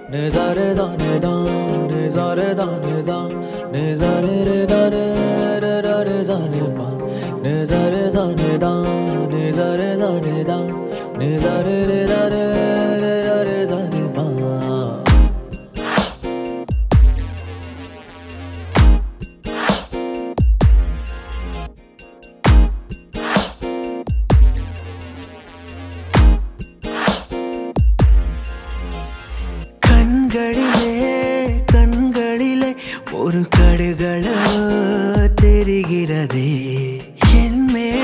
Nizare da nida, nizare da nida, nizare re da re re re re za ne ba. Nizare da nida, nizare da nida, nizare re da re re re re za ne ba. கண்களிலே ஒரு கடுகளோ தெரிகிறதே என்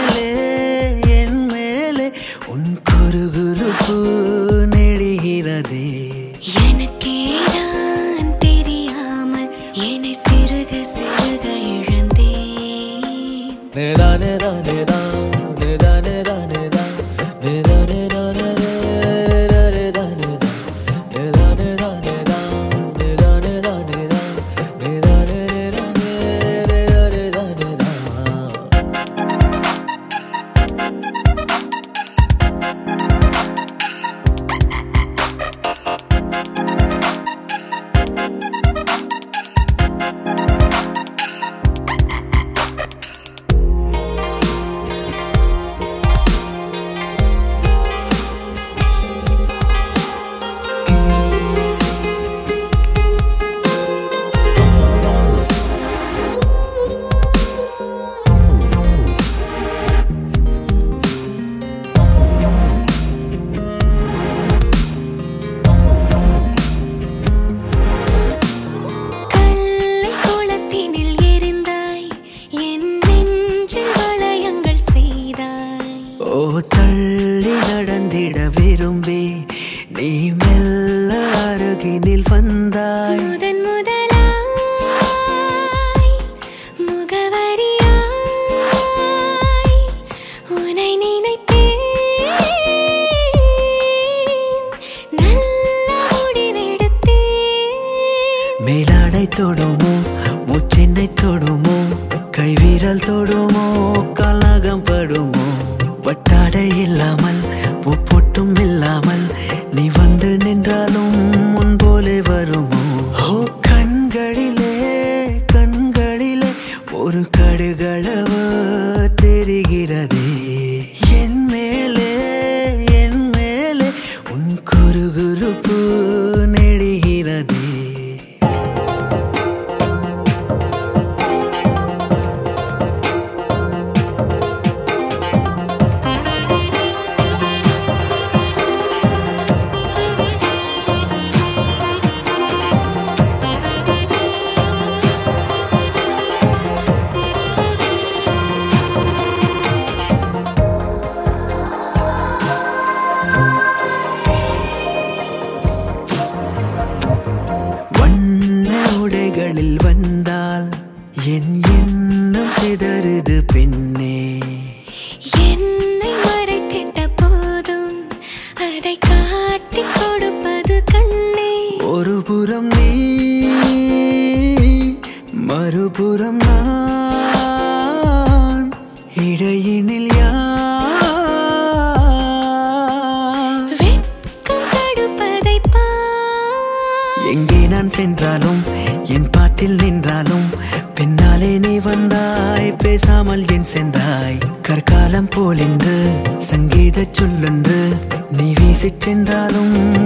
மேலே உன் குறுகுறுப்பு நெடுகிறதே எனக்கேதான் தெரியாமல் என்னை சிறுக சிறுக இழந்தேன். Nida nida nida, nida nida nida, nida nida nida, nida nida nida, nida nida nida, nida nida nida, nida nida nida, nida nida nida. கல்லை குளத்தினில் எறிந்தாய், என் நெஞ்சில் வளையங்கள் செய்தாய். ஓ தள்ளி நடந்திட விரும்பி நீ மெல்ல அருகினில் வந்தாய் முதன் முதலாய் முகவரியாய் உன்னை நினைத்தேன். நல்ல முடிவெடுத்தேன். மேலாடை தொடுமோ முச்சென்னை தொடுமோ கைவிரல் தொடுமோ கலகம் படுமோ பட்டாடை இல்லாமல் பூப்பொட்டும் இல்லாமல் நீ வந்து நின்றாலும் முன் போலே வருமோ ஓ கண்களிலே ஒரு கடுகளவு தெரிகிறதே என் மேலே உன் குறுகுறுப்பு நெடுகிறதே வண்ண உடைகளில் வந்தால் என் எண்ணம் சிதறுது பெண்ணே என்னை மறைத்திட்ட போதும் அதை காட்டிக் கொடுப்பது கண்ணே. ஒரு புறம் நீ மறுபுறம் நான் இடையினில் யார் வெட்கம் தடுப்பதை பார். எங்கே நான் சென்றாலும் என் பாட்டில் நின்றாலும் பின்னாலே நீ வந்தாய் பேசாமல் என் சென்றாய் கற்காலம் போல் என்று சங்கீத சொல்லென்று நீ வீசிச் சென்றாலும்